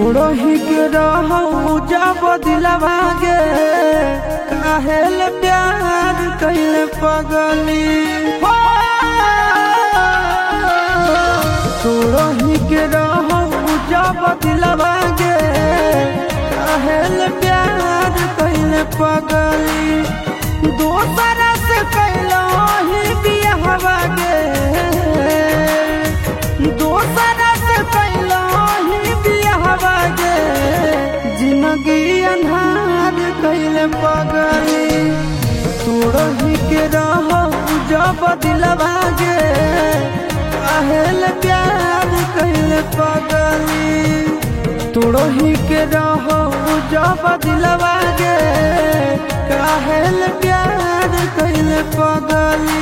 तोड़ो ही के रहू जब दिलवा गे काहेल प्यार कइले पगली हो। तोड़ो ही के रहू जब दिलवा गे काहेल प्यार कइले पगली। दोसरा से कैलो ही बियाहवा गे, दोसरा से कैलो ही बियाहवा गे। जिंदगी अन्हार कइले पगली। तोड़ो ही के रहू जब दिलवा गे काहेल प्यार कइले पगली। तोड़ो ही के रहू जब दिलवा गे काहेल प्यार कइले पगली।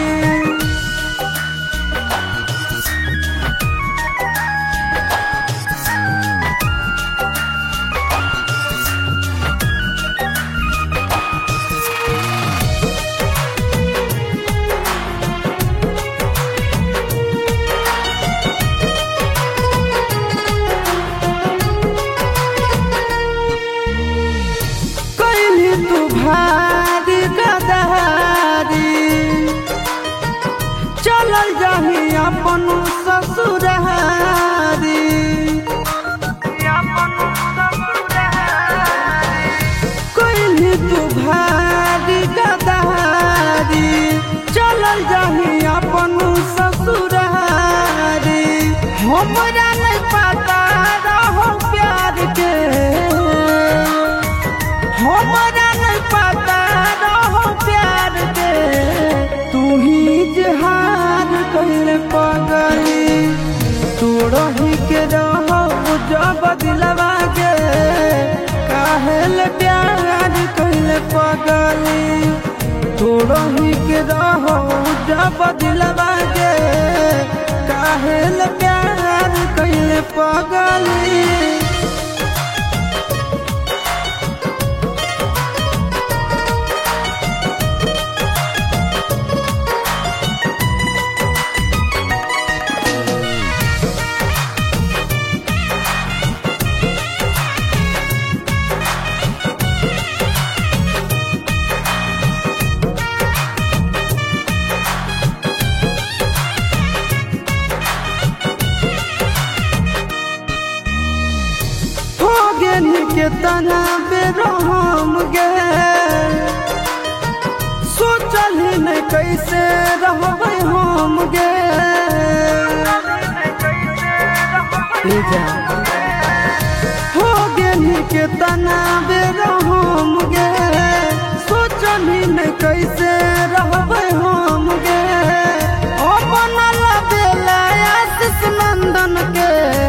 तू भारी गदारी चलल जाही अपन ससुरारी। कोई तू भारी गदारी चलल जाही अपन ससुरारी। हमरा नहीं पता रहो प्यार के, हमरा नहीं पता रहो प्यार के। तू ही जहान कइले पगली। तोड़ो ही के रहू जब दिलवा गे काहेल प्यार कइले पगली। तोड़ो ही के रहू जब दिलवा गे काहेल प्यार कइले पगली। के तना बेरहम गे सोचल ही नहीं कैसे रहबै हम गे। हो गेली के तना बेरहम गे सोचल ही नहीं कैसे रहबै हम गे। ओ बनल बेला आशीष नंदन के,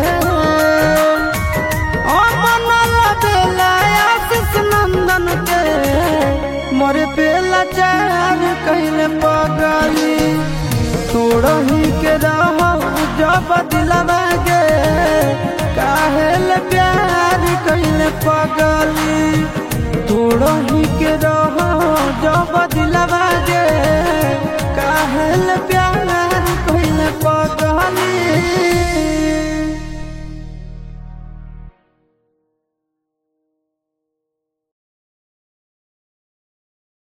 मोरे बेला चार कइले पगली। तोड़ो ही के रहू जब दिलवा गे काहेल प्यार कइले पगली। तोड़ो ही के रहू